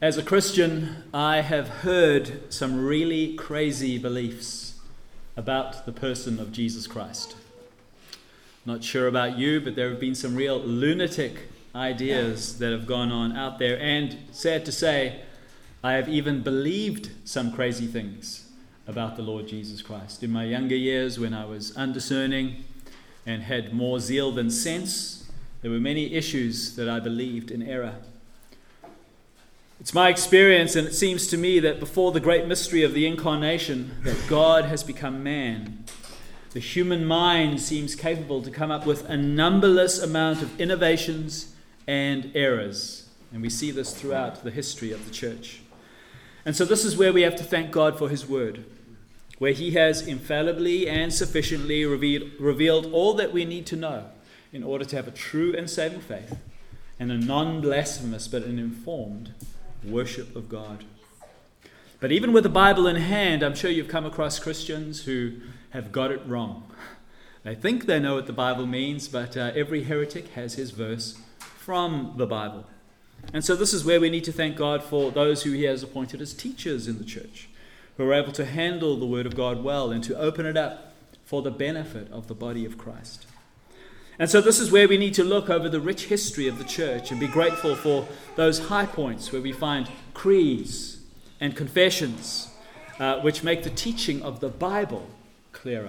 As a Christian, I have heard some really crazy beliefs about the person of Jesus Christ. Not sure about you, but there have been some real lunatic ideas that have gone on out there. And sad to say, I have even believed some crazy things about the Lord Jesus Christ. In my younger years, when I was undiscerning and had more zeal than sense, there were many issues that I believed in error. It's my experience, and it seems to me, that before the great mystery of the incarnation, that God has become man, the human mind seems capable to come up with a numberless amount of innovations and errors. And we see this throughout the history of the church. And so this is where we have to thank God for his word, where he has infallibly and sufficiently revealed all that we need to know in order to have a true and saving faith and a non-blasphemous but an informed worship of God. But even with the Bible in hand, I'm sure you've come across Christians who have got it wrong. They think they know what the Bible means, but every heretic has his verse from the Bible. And so this is where we need to thank God for those who he has appointed as teachers in the church, who are able to handle the word of God well and to open it up for the benefit of the body of Christ. And so this is where we need to look over the rich history of the church and be grateful for those high points where we find creeds and confessions which make the teaching of the Bible clearer.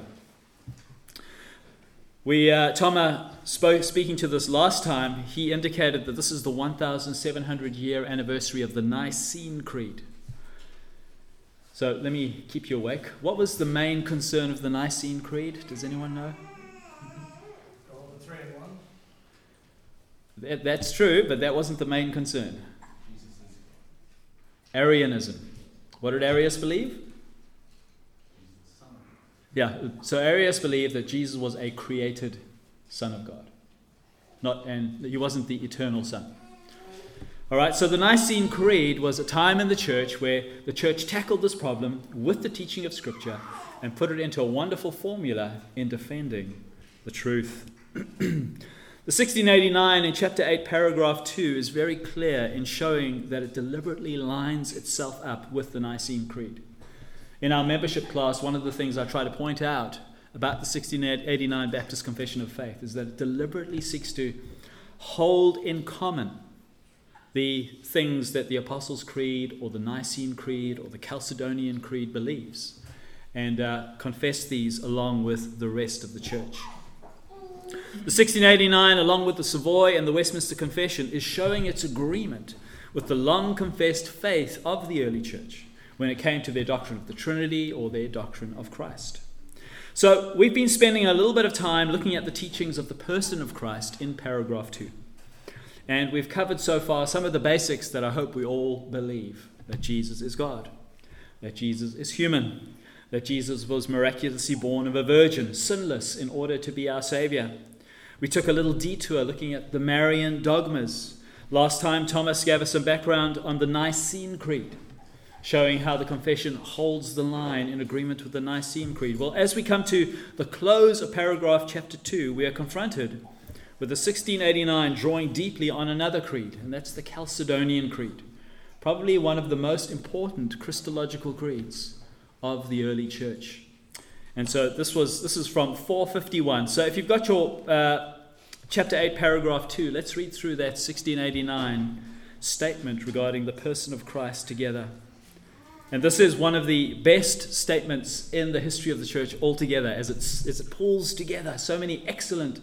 Thomas speaking to this last time, he indicated that this is the 1,700 year anniversary of the Nicene Creed. So let me keep you awake. What was the main concern of the Nicene Creed? Does anyone know? That's true, but that wasn't the main concern. Arianism. What did Arius believe? Yeah, so Arius believed that Jesus was a created Son of God, and he wasn't the eternal Son. All right, so the Nicene Creed was a time in the church where the church tackled this problem with the teaching of Scripture and put it into a wonderful formula in defending the truth. The 1689 in chapter 8, paragraph 2 is very clear in showing that it deliberately lines itself up with the Nicene Creed. In our membership class, one of the things I try to point out about the 1689 Baptist Confession of Faith is that it deliberately seeks to hold in common the things that the Apostles' Creed or the Nicene Creed or the Chalcedonian Creed believes, and confess these along with the rest of the church. The 1689, along with the Savoy and the Westminster Confession, is showing its agreement with the long-confessed faith of the early church when it came to their doctrine of the Trinity or their doctrine of Christ. So we've been spending a little bit of time looking at the teachings of the person of Christ in paragraph 2. And we've covered so far some of the basics that I hope we all believe: that Jesus is God, that Jesus is human, that Jesus was miraculously born of a virgin, sinless, in order to be our Savior. We took a little detour looking at the Marian dogmas. Last time, Thomas gave us some background on the Nicene Creed, showing how the confession holds the line in agreement with the Nicene Creed. Well, as we come to the close of paragraph chapter 2, we are confronted with the 1689 drawing deeply on another creed, and that's the Chalcedonian Creed, probably one of the most important Christological creeds of the early church. And so this is from 451. So if you've got your chapter 8, paragraph 2, let's read through that 1689 statement regarding the person of Christ together. And this is one of the best statements in the history of the church altogether, as it pulls together so many excellent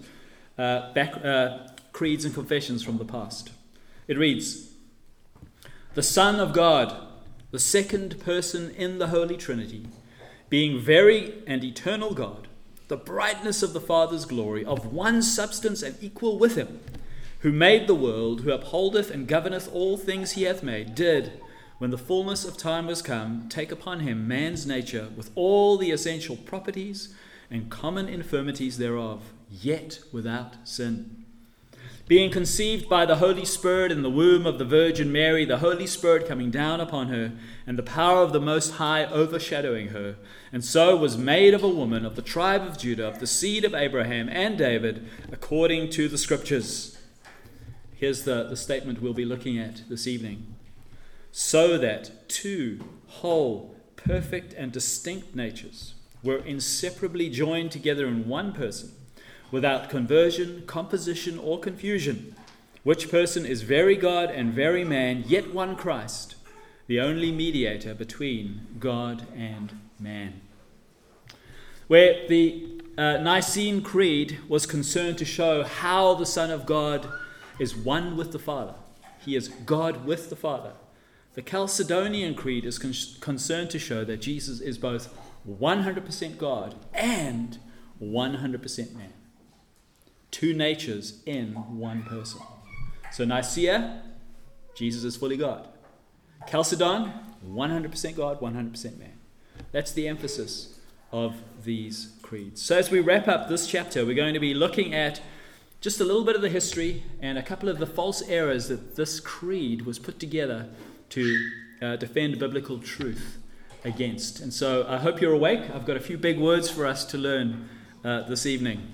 creeds and confessions from the past. It reads, "The Son of God, the second person in the Holy Trinity, being very and eternal God, the brightness of the Father's glory, of one substance and equal with him, who made the world, who upholdeth and governeth all things he hath made, did, when the fullness of time was come, take upon him man's nature with all the essential properties and common infirmities thereof, yet without sin. Being conceived by the Holy Spirit in the womb of the Virgin Mary, the Holy Spirit coming down upon her, and the power of the Most High overshadowing her, and so was made of a woman of the tribe of Judah, of the seed of Abraham and David, according to the Scriptures." Here's the statement we'll be looking at this evening. so that two whole, perfect, and distinct natures were inseparably joined together in one person, without conversion, composition, or confusion, which person is very God and very man, yet one Christ, the only mediator between God and man. Where the Nicene Creed was concerned to show how the Son of God is one with the Father. He is God with the Father. The Chalcedonian Creed is concerned to show that Jesus is both 100% God and 100% man. Two natures in one person. So Nicaea, Jesus is fully God. Chalcedon, 100% God, 100% man. That's the emphasis of these creeds. So as we wrap up this chapter, we're going to be looking at just a little bit of the history and a couple of the false errors that this creed was put together to defend biblical truth against. And so I hope you're awake. I've got a few big words for us to learn this evening.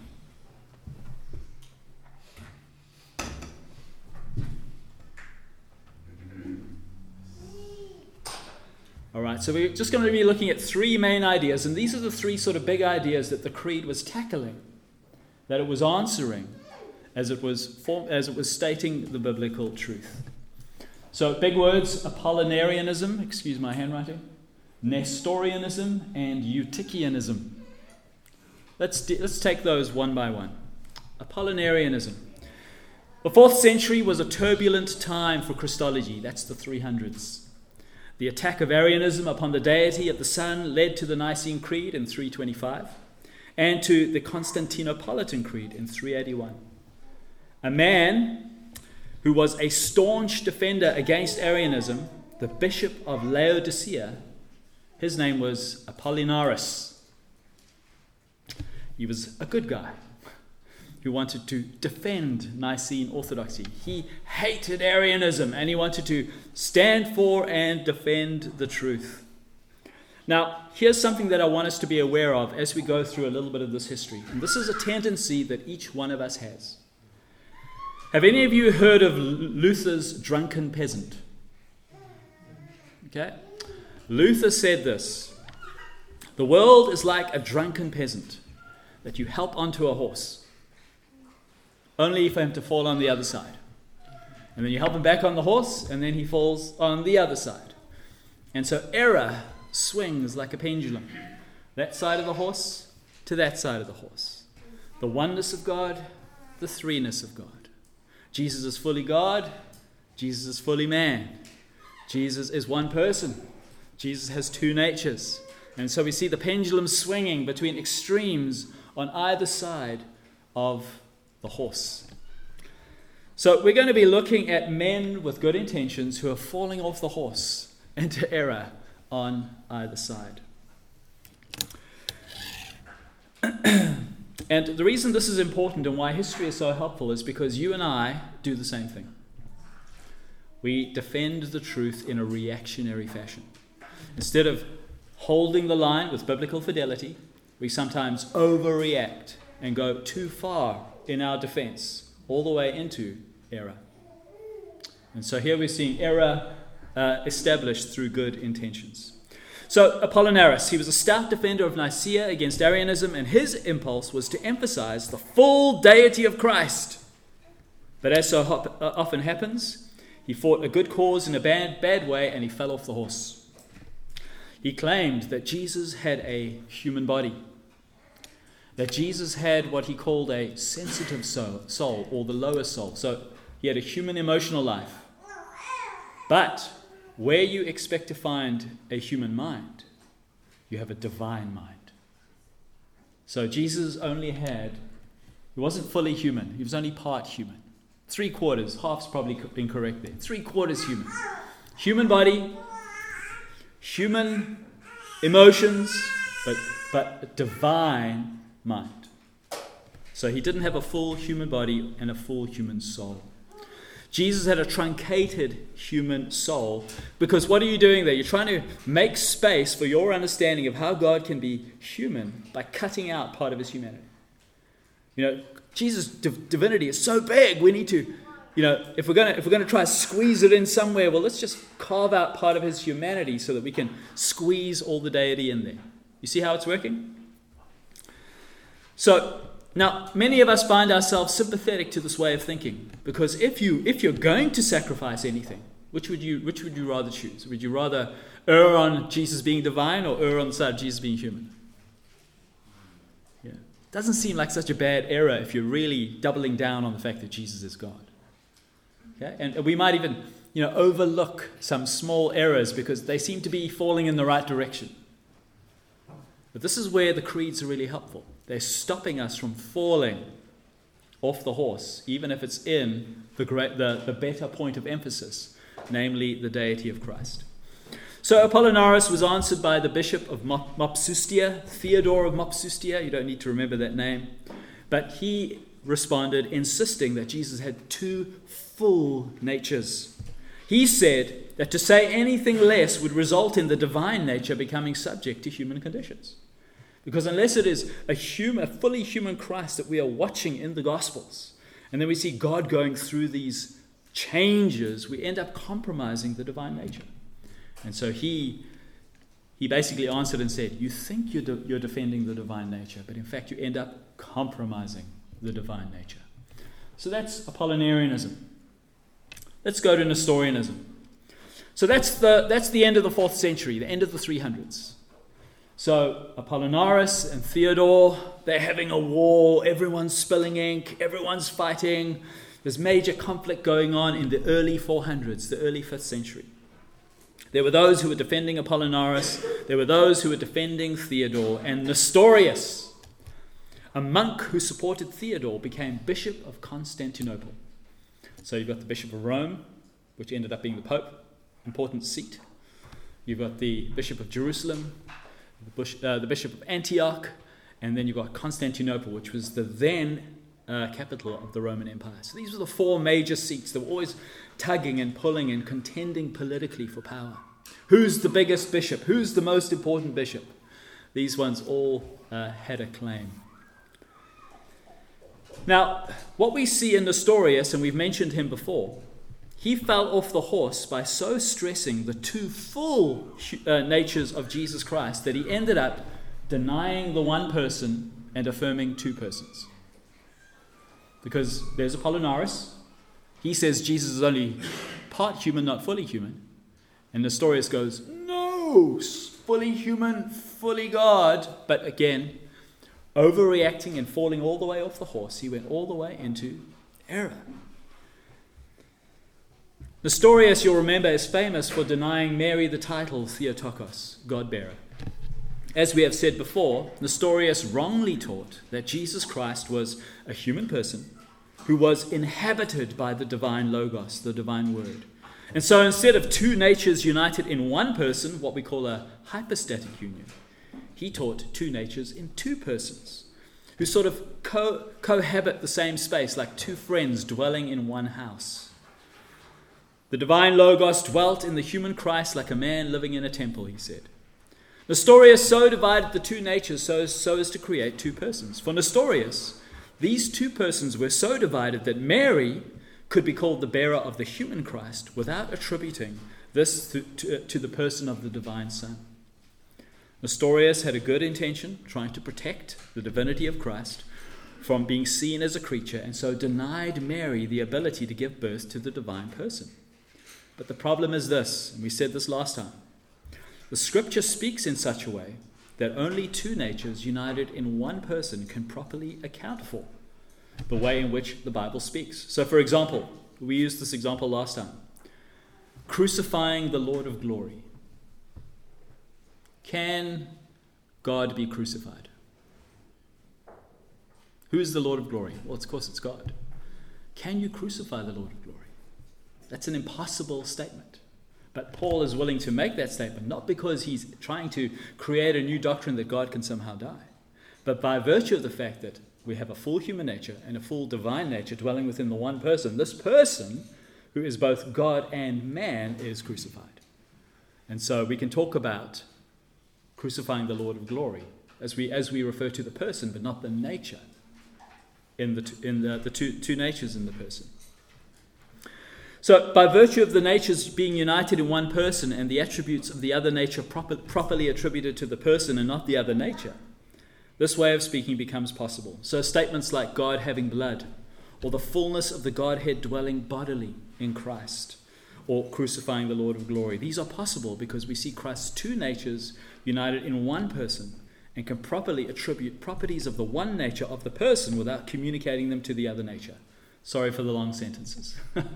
All right, so we're just going to be looking at three main ideas, and these are the three sort of big ideas that the creed was tackling, that it was answering as it was stating the biblical truth. So big words: Apollinarianism, excuse my handwriting, Nestorianism, and Eutychianism. Let's take those one by one. Apollinarianism. The 4th century was a turbulent time for Christology. That's the 300s. The attack of Arianism upon the deity of the Son led to the Nicene Creed in 325 and to the Constantinopolitan Creed in 381. A man who was a staunch defender against Arianism, the Bishop of Laodicea, his name was Apollinaris. He was a good guy who wanted to defend Nicene orthodoxy. He hated Arianism and he wanted to stand for and defend the truth. Now, here's something that I want us to be aware of as we go through a little bit of this history. And this is a tendency that each one of us has. Have any of you heard of Luther's drunken peasant? Okay? Luther said this: the world is like a drunken peasant that you help onto a horse, only for him to fall on the other side. And then you help him back on the horse, and then he falls on the other side. And so error swings like a pendulum. That side of the horse to that side of the horse. The oneness of God, the threeness of God. Jesus is fully God. Jesus is fully man. Jesus is one person. Jesus has two natures. And so we see the pendulum swinging between extremes on either side of the horse. So we're going to be looking at men with good intentions who are falling off the horse into error on either side. And the reason this is important and why history is so helpful is because you and I do the same thing. We defend the truth in a reactionary fashion. Instead of holding the line with biblical fidelity, we sometimes overreact and go too far in our defense, all the way into error. And so here we're seeing error established through good intentions. So Apollinaris, he was a stout defender of Nicaea against Arianism, and his impulse was to emphasize the full deity of Christ. But as so often happens, he fought a good cause in a bad way, and he fell off the horse. He claimed that Jesus had a human body, that Jesus had what he called a sensitive soul, or the lower soul. So he had a human emotional life. But where you expect to find a human mind, you have a divine mind. So Jesus only he wasn't fully human. He was only part human. 3/4, half's probably incorrect there. 3/4 human. Human body, human emotions, but divine mind. So he didn't have a full human body and a full human soul. Jesus had a truncated human soul, because what are you doing there? You're trying to make space for your understanding of how God can be human by cutting out part of his humanity. You know, Jesus' divinity is so big, we need to if we're going to try to squeeze it in somewhere, well, let's just carve out part of his humanity so that we can squeeze all the deity in there. You see how it's working? So now, many of us find ourselves sympathetic to this way of thinking, because if you're going to sacrifice anything, which would you rather choose? Would you rather err on Jesus being divine or err on the side of Jesus being human? Yeah, doesn't seem like such a bad error if you're really doubling down on the fact that Jesus is God. Okay, and we might even overlook some small errors because they seem to be falling in the right direction. But this is where the creeds are really helpful. They're stopping us from falling off the horse, even if it's in the better point of emphasis, namely the deity of Christ. So Apollinaris was answered by the bishop of Mopsuestia, Theodore of Mopsuestia. You don't need to remember that name. But he responded, insisting that Jesus had two full natures. He said that to say anything less would result in the divine nature becoming subject to human conditions. Because unless it is a fully human Christ that we are watching in the Gospels, and then we see God going through these changes, we end up compromising the divine nature. And so he basically answered and said, you think you're defending the divine nature, but in fact you end up compromising the divine nature. So that's Apollinarianism. Let's go to Nestorianism. So that's the end of the 4th century, the end of the 300s. So Apollinaris and Theodore, they're having a war, everyone's spilling ink, everyone's fighting. There's major conflict going on in the early 400s, the early 5th century. There were those who were defending Apollinaris, there were those who were defending Theodore, and Nestorius, a monk who supported Theodore, became Bishop of Constantinople. So you've got the Bishop of Rome, which ended up being the Pope, important seat. You've got the Bishop of Jerusalem, the Bishop of Antioch, and then you've got Constantinople, which was the then capital of the Roman Empire. So these were the 4 major seats. They were always tugging and pulling and contending politically for power. Who's the biggest bishop? Who's the most important bishop? These ones all had a claim. Now, what we see in Nestorius, and we've mentioned him before, he fell off the horse by so stressing the two full natures of Jesus Christ that he ended up denying the one person and affirming two persons. Because there's Apollinaris. He says Jesus is only part human, not fully human. And Nestorius goes, no, fully human, fully God. But again, overreacting and falling all the way off the horse, he went all the way into error. Nestorius, you'll remember, is famous for denying Mary the title Theotokos, God-bearer. As we have said before, Nestorius wrongly taught that Jesus Christ was a human person who was inhabited by the divine Logos, the divine Word. And so instead of two natures united in one person, what we call a hypostatic union, he taught two natures in two persons who sort of cohabit the same space, like two friends dwelling in one house. The divine Logos dwelt in the human Christ like a man living in a temple, he said. Nestorius so divided the two natures so as to create two persons. For Nestorius, these two persons were so divided that Mary could be called the bearer of the human Christ without attributing this to the person of the divine Son. Nestorius had a good intention, trying to protect the divinity of Christ from being seen as a creature, and so denied Mary the ability to give birth to the divine person. But the problem is this, and we said this last time. The Scripture speaks in such a way that only two natures united in one person can properly account for the way in which the Bible speaks. So, for example, we used this example last time. Crucifying the Lord of glory. Can God be crucified? Who is the Lord of glory? Well, of course, it's God. Can you crucify the Lord of glory? That's an impossible statement. But Paul is willing to make that statement, not because he's trying to create a new doctrine that God can somehow die, but by virtue of the fact that we have a full human nature and a full divine nature dwelling within the one person. This person, who is both God and man, is crucified. And so we can talk about crucifying the Lord of glory as we refer to the person, but not the nature in the two natures in the person. So, by virtue of the natures being united in one person and the attributes of the other nature properly attributed to the person and not the other nature, this way of speaking becomes possible. So, statements like God having blood, or the fullness of the Godhead dwelling bodily in Christ, or crucifying the Lord of glory, these are possible because we see Christ's two natures united in one person and can properly attribute properties of the one nature of the person without communicating them to the other nature. Sorry for the long sentences.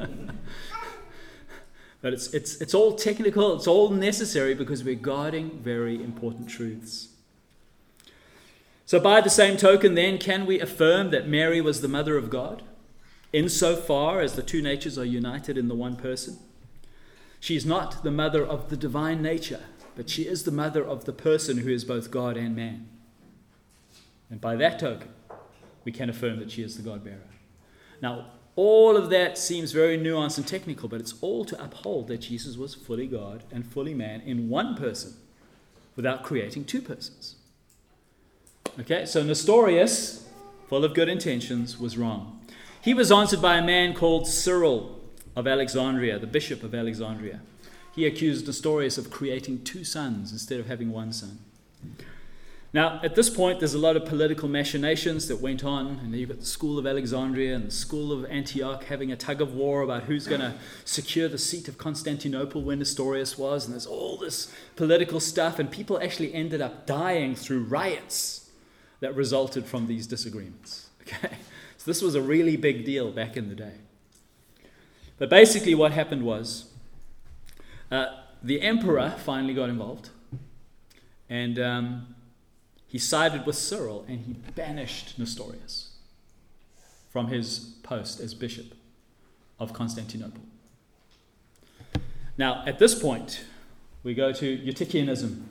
But it's all technical, it's all necessary because we're guarding very important truths. So by the same token then, can we affirm that Mary was the mother of God, insofar as the two natures are united in the one person? She is not the mother of the divine nature, but she is the mother of the person who is both God and man. And by that token, we can affirm that she is the God-bearer. Now, all of that seems very nuanced and technical, but it's all to uphold that Jesus was fully God and fully man in one person without creating two persons. Okay, so Nestorius, full of good intentions, was wrong. He was answered by a man called Cyril of Alexandria, the bishop of Alexandria. He accused Nestorius of creating two sons instead of having one son. Now, at this point, there's a lot of political machinations that went on, and you've got the school of Alexandria and the school of Antioch having a tug of war about who's going to secure the seat of Constantinople where Nestorius was, and there's all this political stuff, and people actually ended up dying through riots that resulted from these disagreements. Okay, so this was a really big deal back in the day. But basically what happened was the emperor finally got involved, and he sided with Cyril, and he banished Nestorius from his post as bishop of Constantinople. Now, at this point, we go to Eutychianism.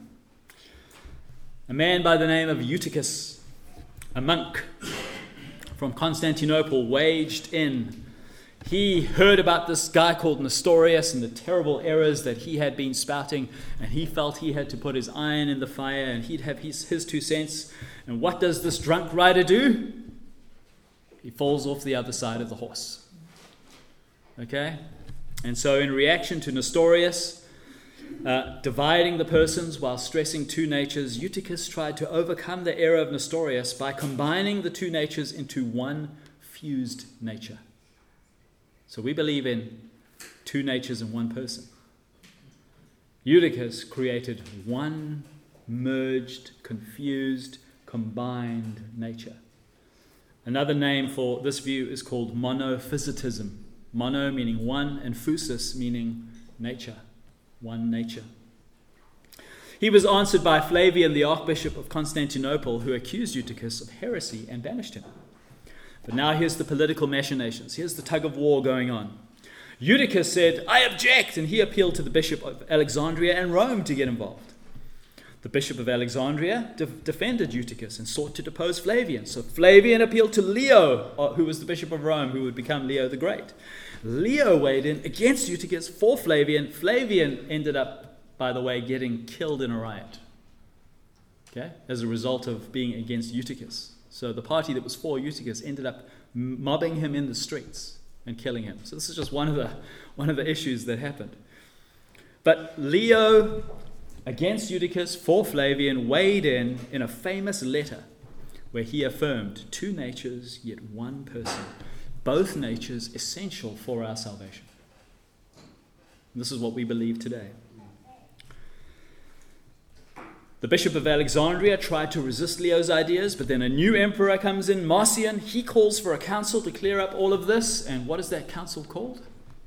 A man by the name of Eutychus, a monk from Constantinople, waged in. He heard about this guy called Nestorius and the terrible errors that he had been spouting, and he felt he had to put his iron in the fire, and he'd have his 2 cents. And what does this drunk rider do? He falls off the other side of the horse. Okay? And so in reaction to Nestorius dividing the persons while stressing two natures, Eutychus tried to overcome the error of Nestorius by combining the two natures into one fused nature. So we believe in two natures in one person. Eutychus created one merged, confused, combined nature. Another name for this view is called monophysitism. Mono meaning one, and physis meaning nature, one nature. He was answered by Flavian, the Archbishop of Constantinople, who accused Eutychus of heresy and banished him. But now here's the political machinations. Here's the tug of war going on. Eutychus said, "I object," and he appealed to the Bishop of Alexandria and Rome to get involved. The Bishop of Alexandria defended Eutychus and sought to depose Flavian. So Flavian appealed to Leo, who was the Bishop of Rome, who would become Leo the Great. Leo weighed in against Eutychus for Flavian. Flavian ended up, by the way, getting killed in a riot, okay, as a result of being against Eutychus. So the party that was for Eutychus ended up mobbing him in the streets and killing him. So this is just one of the issues that happened. But Leo, against Eutychus, for Flavian, weighed in a famous letter where he affirmed two natures, yet one person, both natures essential for our salvation. And this is what we believe today. The Bishop of Alexandria tried to resist Leo's ideas, but then a new emperor comes in, Marcion. He calls for a council to clear up all of this. And what is that council called?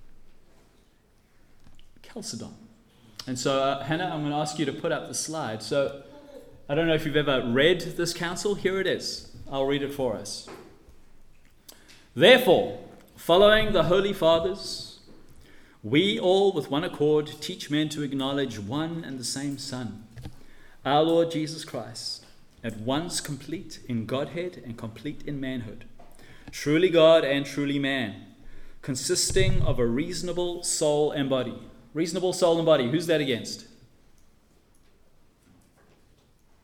Chalcedon. And so, Hannah, I'm going to ask you to put up the slide. So, I don't know if you've ever read this council. Here it is. I'll read it for us. Therefore, following the Holy Fathers, we all with one accord teach men to acknowledge one and the same Son, our Lord Jesus Christ, at once complete in Godhead and complete in manhood, truly God and truly man, consisting of a reasonable soul and body. Reasonable soul and body, who's that against?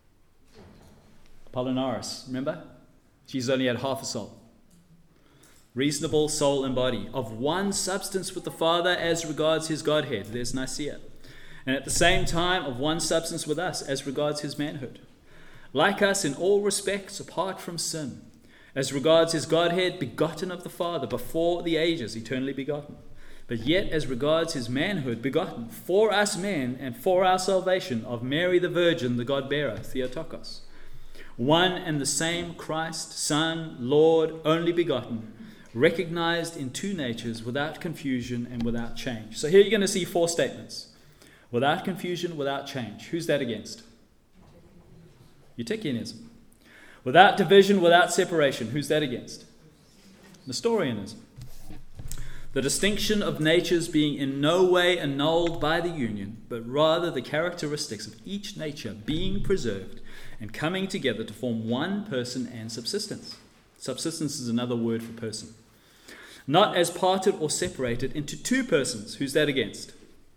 Apollinaris, remember? Jesus only had half a soul. reasonable soul and body, of one substance with the Father as regards his Godhead. There's Nicaea. And at the same time, of one substance with us as regards his manhood. Like us in all respects, apart from sin. As regards his Godhead, begotten of the Father, before the ages, eternally begotten. But yet as regards his manhood, begotten for us men and for our salvation, of Mary the Virgin, the God-bearer, Theotokos. One and the same Christ, Son, Lord, only begotten, recognized in two natures, without confusion and without change. So here you're going to see four statements. Without confusion, without change. Who's that against? Eutychianism. Without division, without separation. Who's that against? Nestorianism. The distinction of natures being in no way annulled by the union, but rather the characteristics of each nature being preserved and coming together to form one person and subsistence. Subsistence is another word for person. Not as parted or separated into two persons. Who's that against?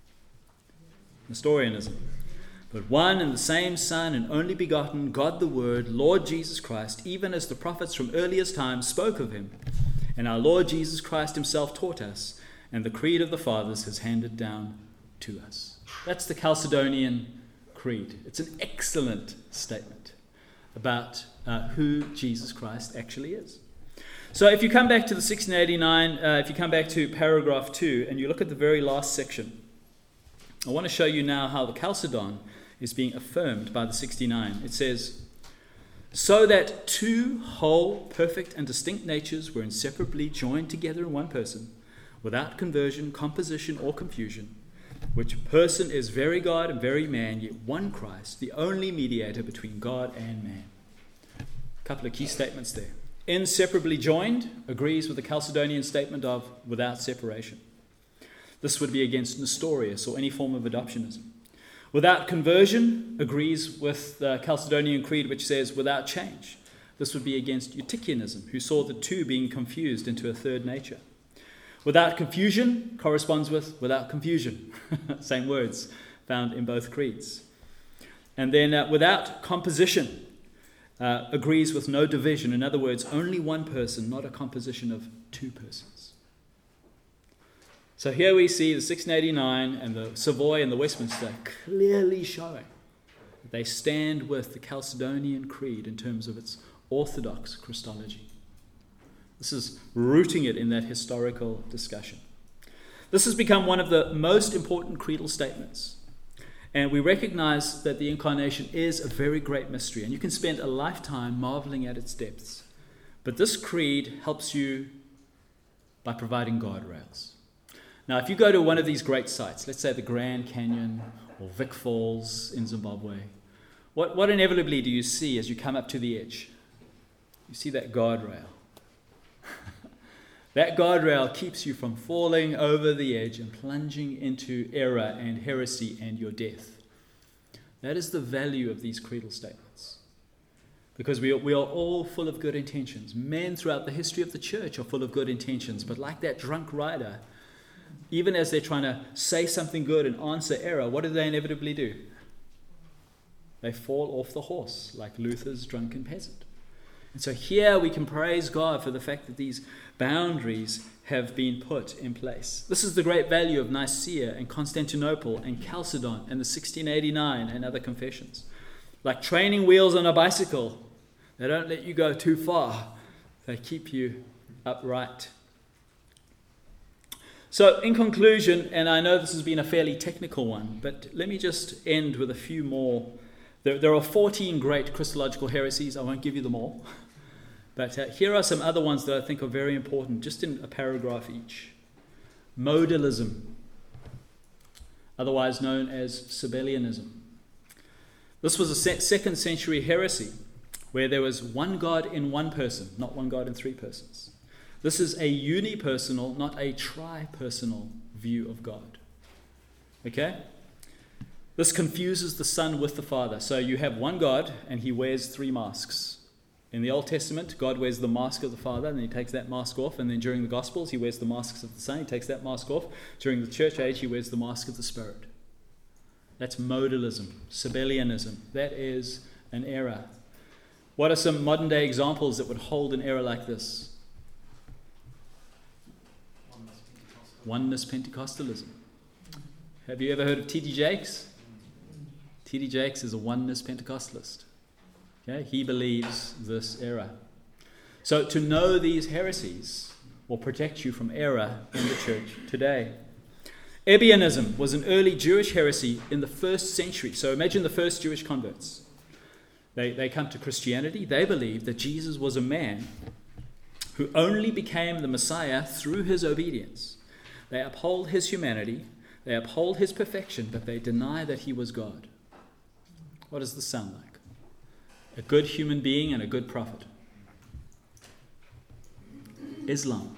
Nestorianism. But one and the same Son and only begotten, God the Word, Lord Jesus Christ, even as the prophets from earliest times spoke of him, and our Lord Jesus Christ himself taught us, and the creed of the fathers has handed down to us. That's the Chalcedonian Creed. It's an excellent statement about who Jesus Christ actually is. So if you come back to the 1689, if you come back to paragraph 2, and you look at the very last section, I want to show you now how the Chalcedon is being affirmed by the 69. It says, so that two whole, perfect, and distinct natures were inseparably joined together in one person, without conversion, composition, or confusion, which person is very God and very man, yet one Christ, the only mediator between God and man. A couple of key statements there. Inseparably joined agrees with the Chalcedonian statement of without separation. This would be against Nestorius or any form of adoptionism. Without conversion agrees with the Chalcedonian Creed, which says without change. This would be against Eutychianism, who saw the two being confused into a third nature. Without confusion corresponds with without confusion. Same words found in both creeds. And then without composition agrees with no division. In other words, only one person, not a composition of two persons. So here we see the 1689 and the Savoy and the Westminster clearly showing that they stand with the Chalcedonian Creed in terms of its orthodox Christology. This is rooting it in that historical discussion. This has become one of the most important creedal statements. And we recognize that the incarnation is a very great mystery, and you can spend a lifetime marveling at its depths. But this creed helps you by providing guardrails. Now, if you go to one of these great sites, let's say the Grand Canyon or Vic Falls in Zimbabwe, what inevitably do you see as you come up to the edge? You see that guardrail. That guardrail keeps you from falling over the edge and plunging into error and heresy and your death. That is the value of these creedal statements. Because we are all full of good intentions. Men throughout the history of the church are full of good intentions. But like that drunk rider, even as they're trying to say something good and answer error, what do they inevitably do? They fall off the horse, like Luther's drunken peasant. And so here we can praise God for the fact that these boundaries have been put in place. This is the great value of Nicaea and Constantinople and Chalcedon and the 1689 and other confessions. Like training wheels on a bicycle, they don't let you go too far. They keep you upright. So in conclusion, and I know this has been a fairly technical one, but let me just end with a few more. There are 14 great Christological heresies. I won't give you them all. But here are some other ones that I think are very important, just in a paragraph each. Modalism, otherwise known as Sabellianism. This was a 2nd century heresy where there was one God in one person, not one God in three persons. This is a unipersonal, not a tri-personal view of God. Okay? This confuses the Son with the Father. So you have one God and he wears three masks. In the Old Testament, God wears the mask of the Father and then he takes that mask off. And then during the Gospels, he wears the masks of the Son. He takes that mask off. During the church age, he wears the mask of the Spirit. That's modalism, Sabellianism. That is an error. What are some modern day examples that would hold an error like this? Oneness Pentecostalism. Have you ever heard of T.D. Jakes? T.D. Jakes is a oneness Pentecostalist. Okay? He believes this error. So to know these heresies will protect you from error in the church today. Ebionism was an early Jewish heresy in the 1st century. So imagine the first Jewish converts. They come to Christianity. They believed that Jesus was a man who only became the Messiah through his obedience. They uphold his humanity, they uphold his perfection, but they deny that he was God. What does this sound like? A good human being and a good prophet. Islam.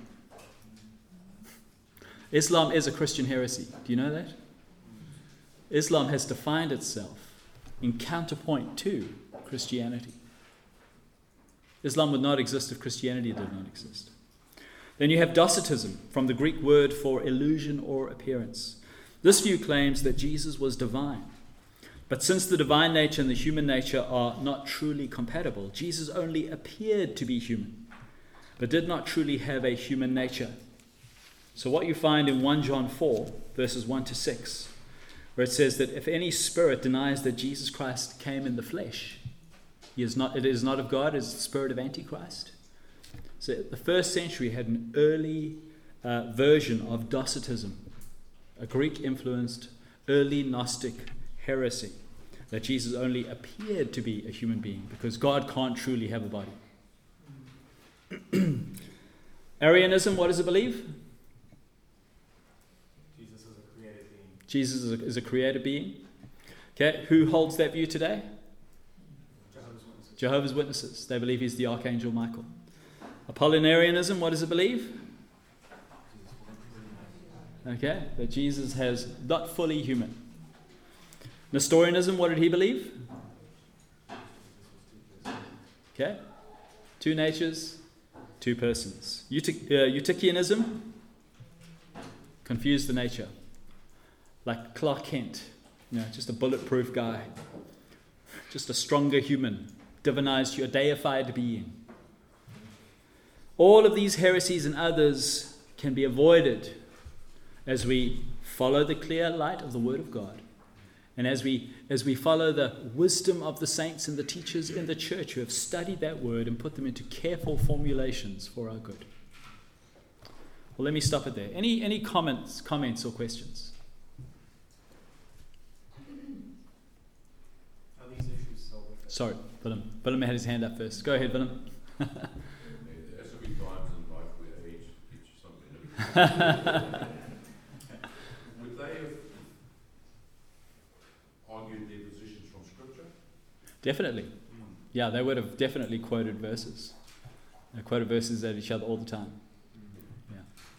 Islam is a Christian heresy. Do you know that? Islam has defined itself in counterpoint to Christianity. Islam would not exist if Christianity did not exist. Then you have Docetism, from the Greek word for illusion or appearance. This view claims that Jesus was divine. But since the divine nature and the human nature are not truly compatible, Jesus only appeared to be human, but did not truly have a human nature. So what you find in 1 John 4, verses 1 to 6, where it says that if any spirit denies that Jesus Christ came in the flesh, it is not of God, it is the spirit of Antichrist. So the 1st century had an early version of Docetism, a Greek-influenced early Gnostic heresy, that Jesus only appeared to be a human being because God can't truly have a body. Arianism, what does it believe? Jesus is a created being. Jesus is a created being. Okay, who holds that view today? Jehovah's Witnesses. They believe he's the Archangel Michael. Apollinarianism, what does it believe? Okay, that Jesus is not fully human. Nestorianism, what did he believe? Okay, 2 natures, 2 persons. Eutychianism, confuse the nature. Like Clark Kent, just a bulletproof guy, just a stronger human, divinized, a deified being. All of these heresies and others can be avoided as we follow the clear light of the Word of God, and as we follow the wisdom of the saints and the teachers in the church who have studied that Word and put them into careful formulations for our good. Well, let me stop it there. Any comments or questions? Are these issues solved? Sorry, Willem. Willem had his hand up first. Go ahead, Willem. There has to be times in life where age teaches something. Would they have argued their positions from Scripture? Definitely. Yeah, they would have definitely quoted verses. They quoted verses at each other all the time. Yeah.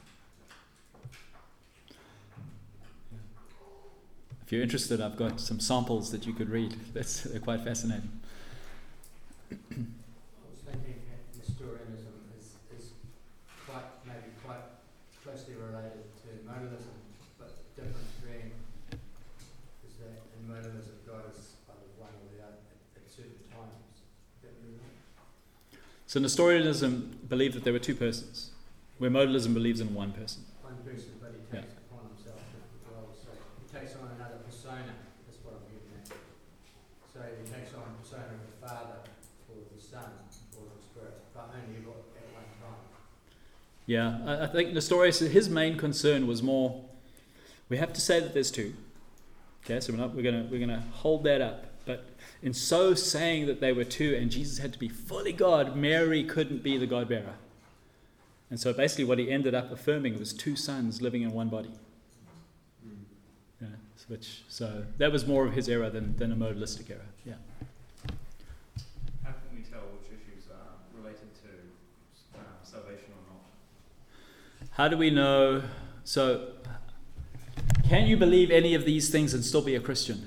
If you're interested, I've got some samples that you could read. They're quite fascinating. I was thinking Nestorianism is maybe quite closely related to modalism, but the difference being is that in modalism God is either one or the other at certain times. So Nestorianism believed that there were 2 persons, where modalism believes in one person. One person, but he takes upon himself different roles. So he takes on another persona, that's what I'm getting at. So he takes on the persona of the Father, or the Son, or the Spirit, but only at one time. Yeah, I think Nestorius, his main concern was more, we have to say that there's 2. Okay, so we're gonna hold that up. But in so saying that they were 2 and Jesus had to be fully God, Mary couldn't be the God bearer. And so basically what he ended up affirming was 2 sons living in one body. Yeah, so that was more of his error than a modalistic error. Yeah. How can we tell which issues are related to salvation or not? How do we know? So, can you believe any of these things and still be a Christian?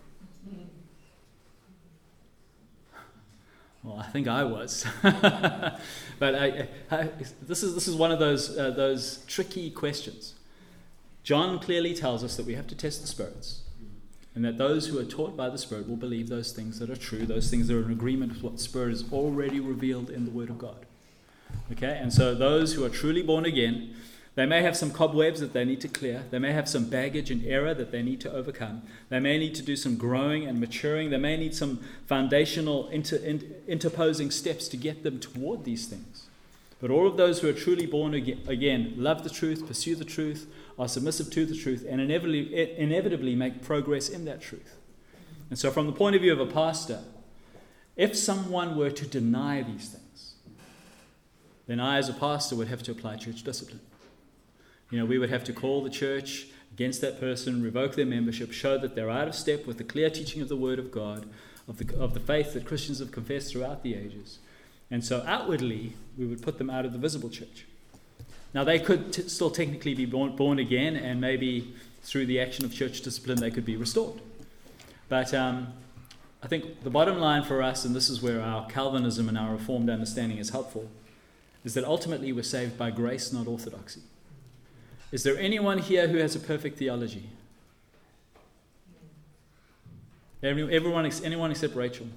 Well, I think I was, but this is one of those tricky questions. John clearly tells us that we have to test the spirits, and that those who are taught by the Spirit will believe those things that are true, those things that are in agreement with what the Spirit has already revealed in the Word of God. Okay, and so those who are truly born again They may have some cobwebs that they need to clear. They may have some baggage and error that they need to overcome. They may need to do some growing and maturing. They may need some foundational interposing steps to get them toward these things. But all of those who are truly born again love the truth, pursue the truth, are submissive to the truth, and inevitably make progress in that truth. And so from the point of view of a pastor, if someone were to deny these things, then I as a pastor would have to apply church discipline. We would have to call the church against that person, revoke their membership, show that they're out of step with the clear teaching of the Word of God, of the faith that Christians have confessed throughout the ages. And so outwardly, we would put them out of the visible church. Now, they could still technically be born again, and maybe through the action of church discipline, they could be restored. But I think the bottom line for us, and this is where our Calvinism and our Reformed understanding is helpful, is that ultimately we're saved by grace, not orthodoxy. Is there anyone here who has a perfect theology? Anyone except Rachel.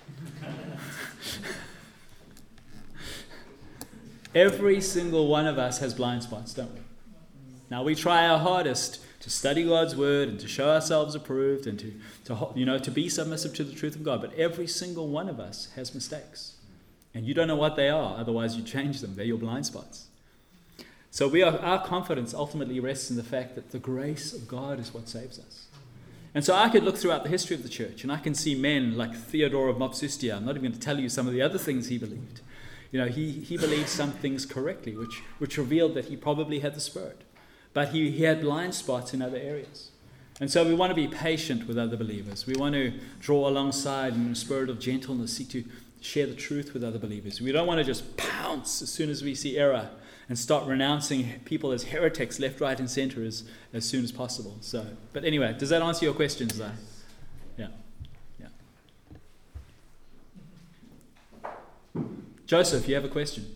Every single one of us has blind spots, don't we? Now we try our hardest to study God's word and to show ourselves approved and to be submissive to the truth of God. But every single one of us has mistakes. And you don't know what they are, otherwise you change them. They're your blind spots. So our confidence ultimately rests in the fact that the grace of God is what saves us. And so I could look throughout the history of the church, and I can see men like Theodore of Mopsuestia. I'm not even going to tell you some of the other things he believed. He believed some things correctly, which revealed that he probably had the Spirit. But he had blind spots in other areas. And so we want to be patient with other believers. We want to draw alongside in a spirit of gentleness, seek to share the truth with other believers. We don't want to just pounce as soon as we see error and start renouncing people as heretics left, right, and center as soon as possible. But anyway, does that answer your questions, though? Yeah. Joseph, you have a question?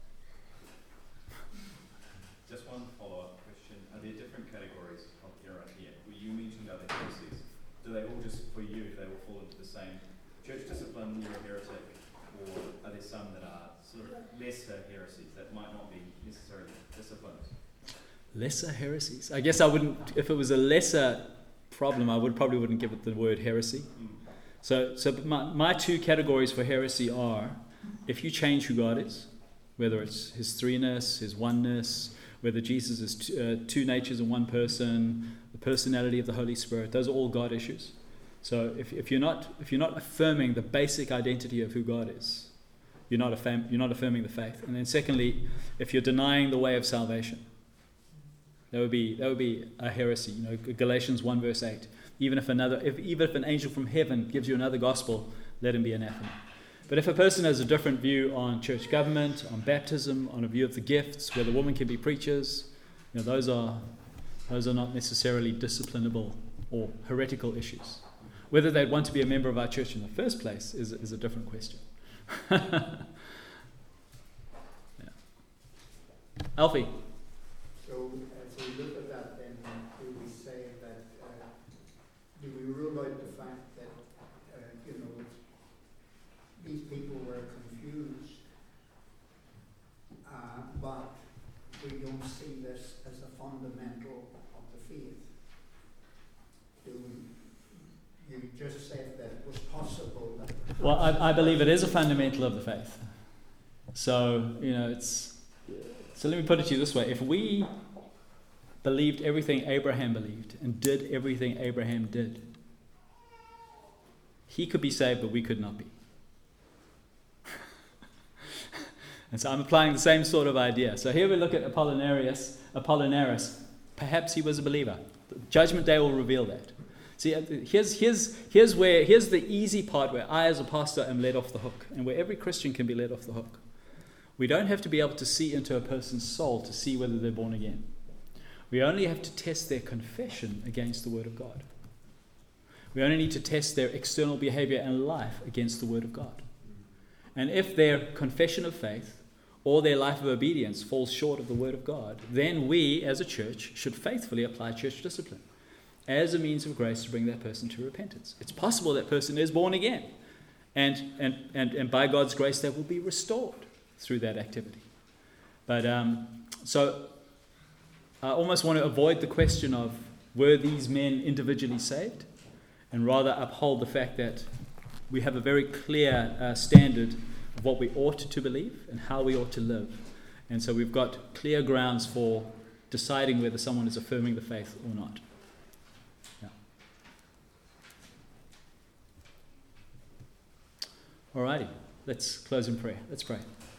Just one follow-up question. Are there different categories of error here? You mentioned other heresies. Do they all just, for you, they all fall into the same church discipline, you're a heretic, or are there some that are sort of lesser heresies that might not be necessarily disciplined? Lesser heresies? I guess I wouldn't, if it was a lesser problem, I probably wouldn't give it the word heresy. So my two categories for heresy are, if you change who God is, whether it's his threeness, his oneness, whether Jesus is two natures in one person, the personality of the Holy Spirit, those are all God issues. So if you're not affirming the basic identity of who God is, you're not affirming the faith. And then secondly, if you're denying the way of salvation, that would be a heresy. Galatians 1 verse 8. Even if an angel from heaven gives you another gospel, let him be anathema. But if a person has a different view on church government, on baptism, on a view of the gifts, whether women can be preachers, those are not necessarily disciplinable or heretical issues. Whether they'd want to be a member of our church in the first place is a different question. Yeah. Alfie. So as we look at that, then do we say that do we rule out the fact that these people were confused, but we don't see this as a fundamental of the faith? You just said that it was possible that... Well, I believe it is a fundamental of the faith. So, so let me put it to you this way. If we believed everything Abraham believed and did everything Abraham did, he could be saved, but we could not be. And so I'm applying the same sort of idea. So here we look at Apollinaris. Perhaps he was a believer. Judgment Day will reveal that. See, here's the easy part where I as a pastor am let off the hook, and where every Christian can be let off the hook. We don't have to be able to see into a person's soul to see whether they're born again. We only have to test their confession against the Word of God. We only need to test their external behavior and life against the Word of God. And if their confession of faith or their life of obedience falls short of the Word of God, then we as a church should faithfully apply church discipline as a means of grace to bring that person to repentance. It's possible that person is born again, and by God's grace they will be restored through that activity. But so I almost want to avoid the question of were these men individually saved, and rather uphold the fact that we have a very clear standard of what we ought to believe and how we ought to live. And so we've got clear grounds for deciding whether someone is affirming the faith or not. Yeah. Alrighty, let's close in prayer. Let's pray.